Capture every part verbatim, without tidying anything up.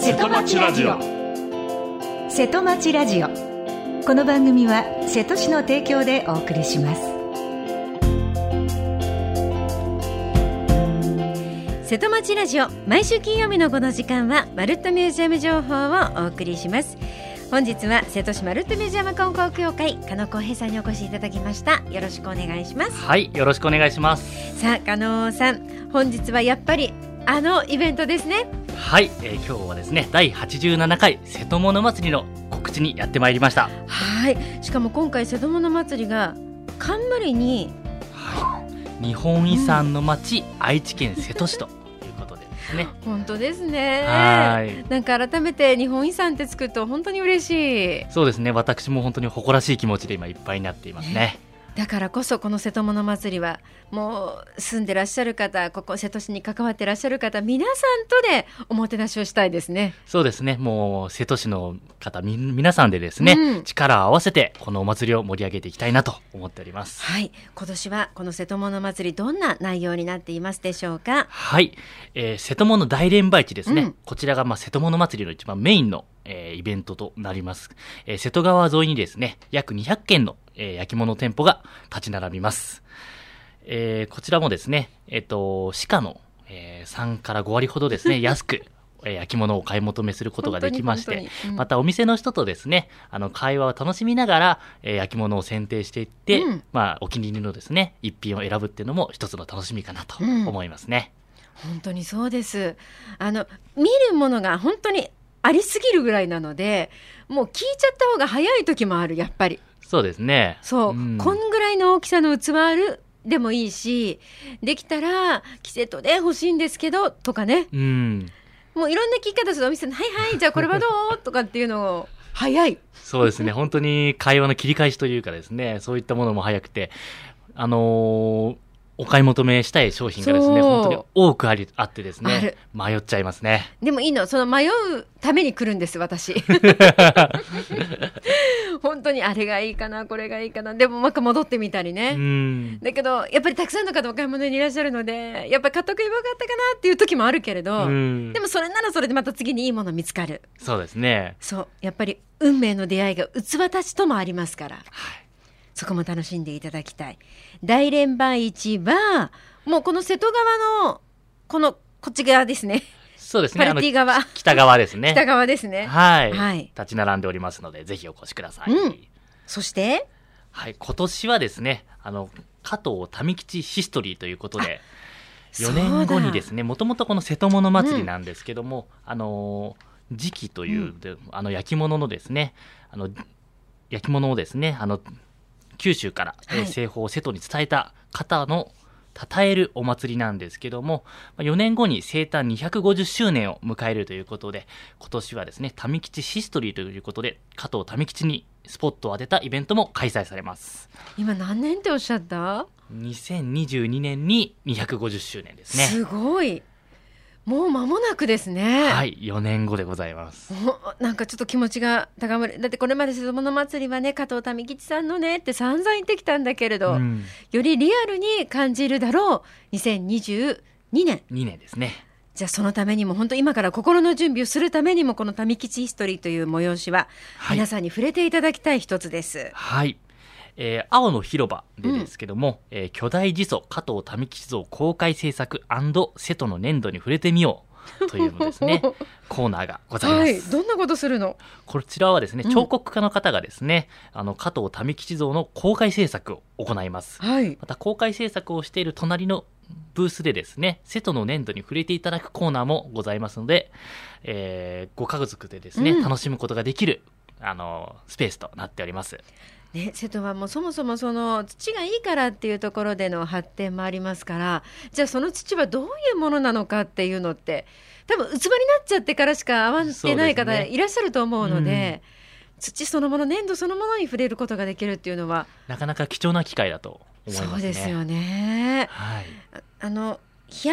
瀬戸町ラジオ。 瀬戸町ラジオ、この番組は瀬戸市の提供でお送りします。 瀬戸町ラジオ、毎週金曜日のこの時間はまるっとミュージアム情報をお送りします。本日は瀬戸市まるっとミュージアム観光協会加納光平さんにお越しいただきました。よろしくお願いします。 はい、よろしくお願いします。 さあ加納さん、本日はやっぱりあのイベントですね。 はい、えー、今日はですねだいはちじゅうななかい瀬戸物祭りの告知にやってまいりました。 はい、しかも今回瀬戸物祭りが冠に、 はい、日本遺産の町、うん、愛知県瀬戸市とね、 本当ですね。 はい、 なんか改めて日本遺産ってつくと本当に嬉しい。 そうですね、私も本当に誇らしい気持ちで今いっぱいになっていますね。ね、 だからこそこの瀬戸物祭りはもう住んでらっしゃる方、ここ瀬戸市に関わってらっしゃる方、皆さんとでおもてなしをしたいですね。 そうですね、もう瀬戸市の方み皆さんでですね、うん、力を合わせてこのお祭りを盛り上げていきたいなと思っております。 はい、今年はこの瀬戸物祭りどんな内容になっていますでしょうか。 はい、えー、瀬戸物大連売市ですね、うん、こちらがまあ瀬戸物祭りの一番メインの、えー、イベントとなります。えー、瀬戸川沿いにですね約にひゃっけんの、えー、焼き物店舗が立ち並びます。えー、こちらもですね、えっと、市価の、えー、さんからごわりほどですね、安く、えー、焼き物を買い求めすることができまして、うん、またお店の人とですね、あの、会話を楽しみながら、えー、焼き物を選定していって、うん、まあ、お気に入りのですね、一品を選ぶっていうのも一つの楽しみかなと思いますね。 うん、本当にそうです。あの、見るものが本当にありすぎるぐらいなので、もう聞いちゃった方が早い時もある、やっぱり。 そうですね。 そう、うん、こんぐらいの大きさの器あるでもいいし、できたら季節で欲しいんですけどとかね、うん、もういろんな聞き方するお店の、はいはい、じゃあこれはどうとかっていうのを早い。 そうですね、本当に会話の切り返しというかですね、そういったものも早くて、あのーお買い求めしたい商品がですね本当に多くありあってですね、迷っちゃいますね。 でもいいの、その迷うために来るんです私本当にあれがいいかなこれがいいかな、でもまた戻ってみたりね。うん、だけどやっぱりたくさんの方お買い物にいらっしゃるので、やっぱり買っとけばよかったかなっていう時もあるけれど、うん、でもそれならそれでまた次にいいもの見つかる。 そうですね。 そう、やっぱり運命の出会いが器たちともありますから、はい、そこも楽しんでいただきたい。大連売市はもうこの瀬戸川のこのこっち側ですね。 そうですね、 パルティ側、 北側ですね。 北側ですね。 はい、はい、立ち並んでおりますのでぜひお越しください。うん、 そして、 はい、今年はですね、あの加藤民吉ヒストリーということで、よねんごにですね、もともとこの瀬戸物祭りなんですけども、うん、あの磁器という、うん、あの焼き物のですね、あの焼き物をですね、あの九州から、はい、えー、製法を瀬戸に伝えた方の称えるお祭りなんですけども、よねんごに生誕にひゃくごじゅっしゅうねんを迎えるということで、今年はですね民吉ヒストリーということで加藤民吉にスポットを当てたイベントも開催されます。 今何年っておっしゃった？ にせんにじゅうにねんににひゃくごじゅっしゅうねんですね。 すごい、もう間もなくですね。 はい、よねんごでございます。 なんかちょっと気持ちが高まる。だってこれまで瀬戸物祭りはね、加藤民吉さんのねって散々言ってきたんだけれど、うん、よりリアルに感じるだろうにせんにじゅうにねん。 にねんですね。 じゃあそのためにも本当今から心の準備をするためにもこの民吉ヒストリーという催しは、はい、皆さんに触れていただきたい一つです。 はい、えー、青の広場でですけども、うん、えー、巨大地祖加藤民吉像公開制作&瀬戸の粘土に触れてみようというのですねコーナーがございます。はい、 どんなことするの？ こちらはですね、彫刻家の方がですね、うん、あの加藤民吉像の公開制作を行います。はい、また公開制作をしている隣のブースでですね、瀬戸の粘土に触れていただくコーナーもございますので、えー、ご家族でですね、うん、楽しむことができるあのスペースとなっております。 ね、瀬戸はもうそもそもその土がいいからっていうところでの発展もありますから、じゃあその土はどういうものなのかっていうのって多分器になっちゃってからしか合わってない方いらっしゃると思うの で, うで、うん、土そのもの、粘土そのものに触れることができるっていうのはなかなか貴重な機会だと思いますね。 そうですよね。 はい、 あ, あのヒヤッ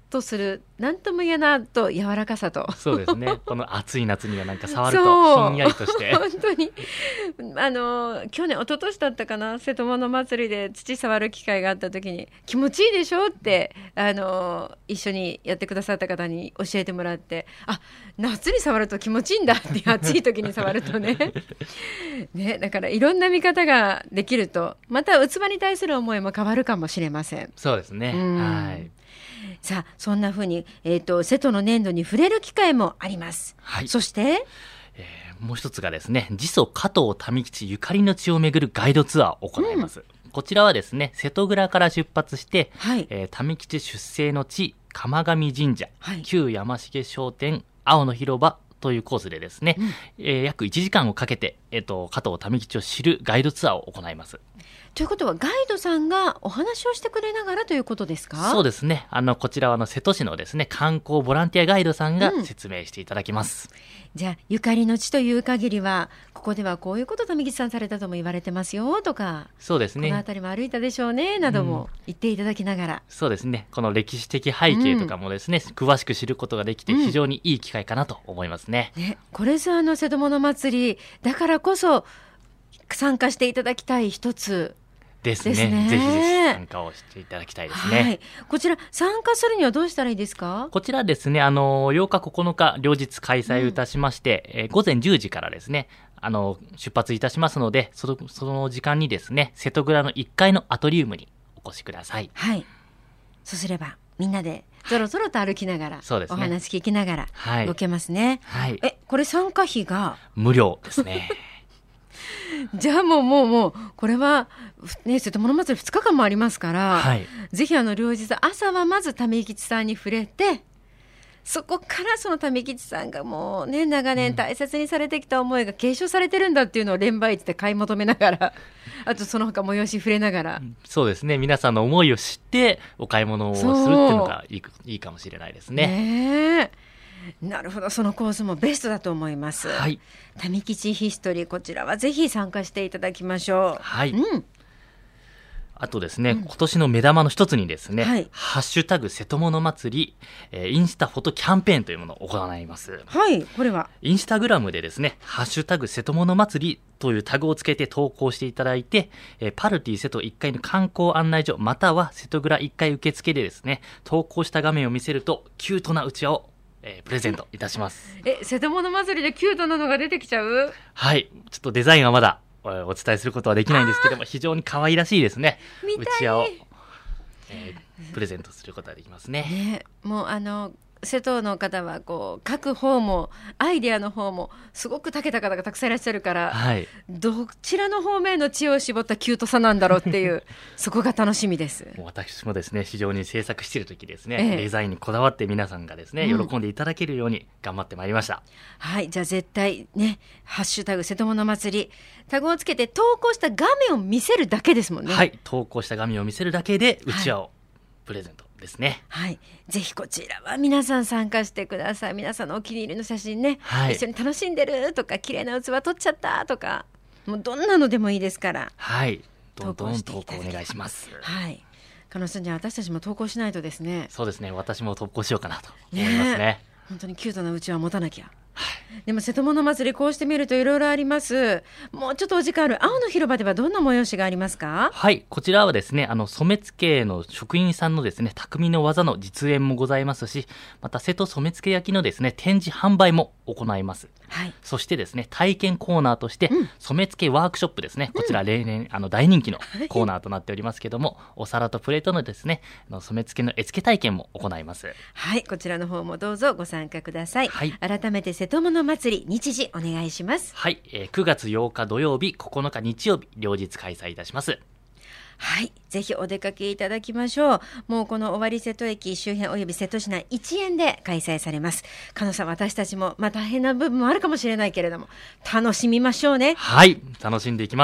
とするなんとも言えないと柔らかさとそうですねこの暑い夏にはなんか触るそうとひんやりとして本当にあの去年一昨年だったかな、瀬戸物祭りで土触る機会があった時に気持ちいいでしょってあの一緒にやってくださった方に教えてもらって、あ、夏に触ると気持ちいいんだって暑い時に触るとねね、だからいろんな見方ができるとまた器に対する思いも変わるかもしれません。 そうですね、はい。 さあそんな風に、えーと、瀬戸の粘土に触れる機会もあります、 はい。 そして、 えー、もう一つがですね、次祖加藤民吉ゆかりの地を巡るガイドツアーを行います、うん、こちらはですね瀬戸倉から出発して、はい、えー、民吉出生の地釜上神社、はい、旧山重商店青の広場というコースでですね、うん、えー、約いちじかんをかけて、えーと、加藤民吉を知るガイドツアーを行います。 ということはガイドさんがお話をしてくれながらということですか？ そうですね、あのこちらはあの瀬戸市のですね観光ボランティアガイドさんが説明していただきます、うん、 じゃあゆかりの地という限りはここではこういうこと民吉さんされたとも言われてますよとか、 そうですね、 この辺りも歩いたでしょうねなども言っていただきながら、うん、 そうですね、この歴史的背景とかもですね、うん、詳しく知ることができて非常にいい機会かなと思いますね、 うんね、これぞあの瀬戸物祭りだからこそ参加していただきたい一つですね。 ですね。 ぜひぜひ参加をしていただきたいですね。はい、 こちら参加するにはどうしたらいいですか？ こちらですね、あのようかここのか両日開催いたしまして、うん、えー、午前じゅうじからですね、あの出発いたしますので、そのその時間にですね、瀬戸倉のいっかいのアトリウムにお越しください。 はい。そうすればみんなでぞろぞろと歩きながら、はい、そうですね、お話聞きながら動けますね。はい。え、これ参加費が無料ですね。 じゃあもうもうもうこれはね、瀬戸物祭りふつかかんもありますから、はい、ぜひあの両日朝はまず民吉さんに触れて、そこからその民吉さんがもうね長年大切にされてきた思いが継承されてるんだっていうのを連売市で買い求めながらあとその他催し触れながら、 そうですね、皆さんの思いを知ってお買い物をするっていうのがいい、いいかもしれないですね。 ねえ、なるほど、そのコースもベストだと思います。はい、民吉ヒストリー、こちらはぜひ参加していただきましょう。 はい、 うん、 あとですね、うん、今年の目玉の一つにですね、はい、ハッシュタグ瀬戸物祭り、えー、インスタフォトキャンペーンというものを行います。 はい、これはインスタグラムでですね、ハッシュタグ瀬戸物祭りというタグをつけて投稿していただいて、えー、パルティ瀬戸いっかいの観光案内所または瀬戸倉いっかい受付でですね、投稿した画面を見せるとキュートなうちわをえー、プレゼントいたします。 え、瀬戸物祭りでキュートなのが出てきちゃう？ はい、ちょっとデザインはまだお伝えすることはできないんですけども、非常に可愛らしいですね。うちわを、えー、プレゼントすることができますね。 ね、もうあの瀬戸の方はこう書く方もアイデアの方もすごく長けた方がたくさんいらっしゃるから、はい、どちらの方面の知恵を絞ったキュートさなんだろうっていうそこが楽しみです。 もう私もですね、非常に制作している時ですね、ええ、デザインにこだわって皆さんがですね、うん、喜んでいただけるように頑張ってまいりました。 はい、じゃあ絶対ね、ハッシュタグ瀬戸物祭りタグをつけて投稿した画面を見せるだけですもんね。 はい、投稿した画面を見せるだけでうちわをプレゼントですね。 はい、ぜひこちらは皆さん参加してください。皆さんのお気に入りの写真ね、はい、一緒に楽しんでるとか綺麗な器撮っちゃったとか、もうどんなのでもいいですから、 はい、どんどん投稿お願いします。 はい、加納さん、じゃあ私たちも投稿しないとですね。 そうですね、私も投稿しようかなと思いますね。ね、 本当にキュートなうちわ持たなきゃ。でも瀬戸物祭りこうしてみるといろいろあります。もうちょっとお時間ある青の広場ではどんな催しがありますか？ はい、こちらはですね、あの染付の職員さんのですね匠の技の実演もございますし、また瀬戸染付焼のですね展示販売も行います。はい、そしてですね体験コーナーとして、うん、染付ワークショップですね、こちら例年、うん、あの大人気のコーナーとなっておりますけども、お皿とプレートのですねあの染付の絵付け体験も行います。 はい、こちらの方もどうぞご参加ください。はい、改めて瀬戸物祭り日時お願いします。 はい、えー、くがつようか土曜日、ここのか日曜日、両日開催いたします。 はい、ぜひお出かけいただきましょう。もうこの尾張瀬戸駅周辺および瀬戸市内一円で開催されます。加納さん、私たちも、まあ、大変な部分もあるかもしれないけれども楽しみましょうね。 はい、楽しんでいきます。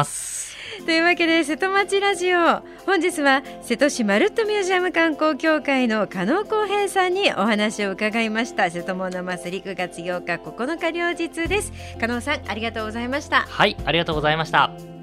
というわけで瀬戸町ラジオ、本日は瀬戸市まるっとミュージアム観光協会の加納光平さんにお話を伺いました。瀬戸物祭りくがつようかここのか両日です。加納さん、ありがとうございました。 はい、ありがとうございました。